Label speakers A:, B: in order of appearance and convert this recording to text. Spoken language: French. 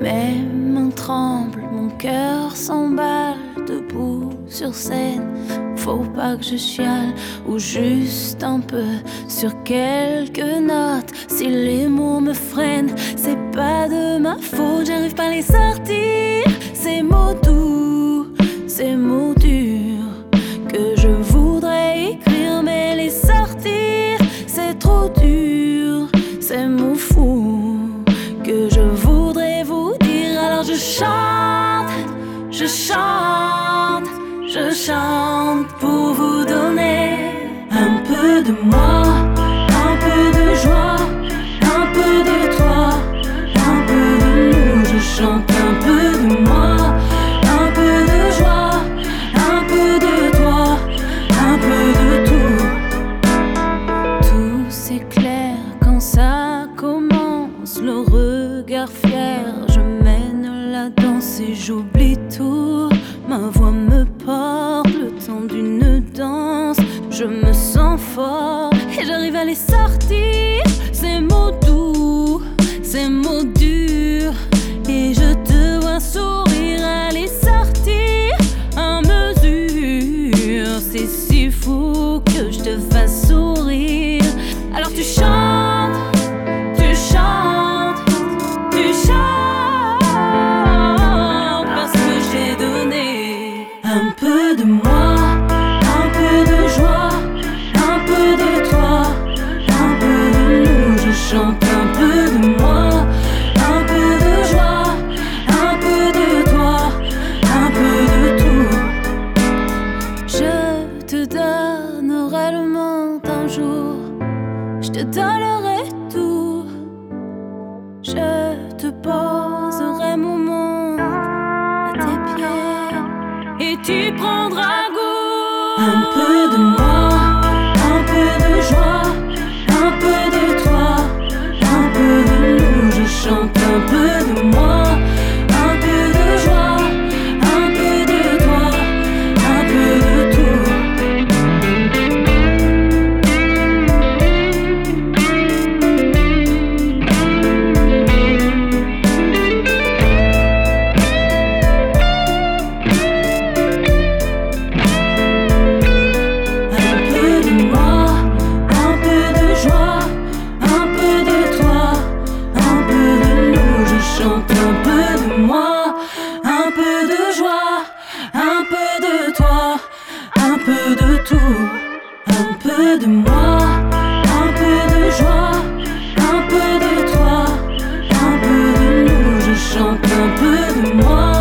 A: Mes mains tremblent, mon cœur s'emballe, debout sur scène. Faut pas que je chiale, ou juste un peu sur quelques notes. Si les mots me freinent, c'est pas de ma faute, j'arrive pas à les sortir. Ces mots doux, ces mots durs que je voudrais écrire, mais les sortir, c'est trop dur. Ces mots fous que je voudrais vous dire. Alors je chante, je chante, je chante pour vous donner un peu de moi, un peu de joie, un peu de toi, un peu de nous. Je chante un peu de moi, un peu de joie, un peu de toi, un peu de tout. Tout s'éclaire quand ça commence, le regard fier. Je mène la danse et j'oublie tout. Ma voix me porte le temps d'une danse. Je me sens fort et j'arrive à les sortir. Ces mots doux, ces mots durs, et je te vois sourire à les sortir à mesure. C'est si fou que je te fasse sourire. Alors tu chantes, tu chantes, tu chantes, parce que j'ai donné un peu de moi, un peu de joie, un peu de toi, un peu de nous. Je chante un peu de moi, un peu de joie, un peu de toi, un peu de tout. Je te donnerai le monde un jour, je te donnerai tout. Je te poserai mon monde à tes pieds et tu prendras goût. Un peu de moi, un peu de joie, un peu de toi, un peu de nous. Je chante un peu de moi, un peu de joie, un peu de toi, un peu de tout. Chante un peu de moi, un peu de joie, un peu de toi, un peu de tout. Un peu de moi, un peu de joie, un peu de toi, un peu de nous. Je chante un peu de moi.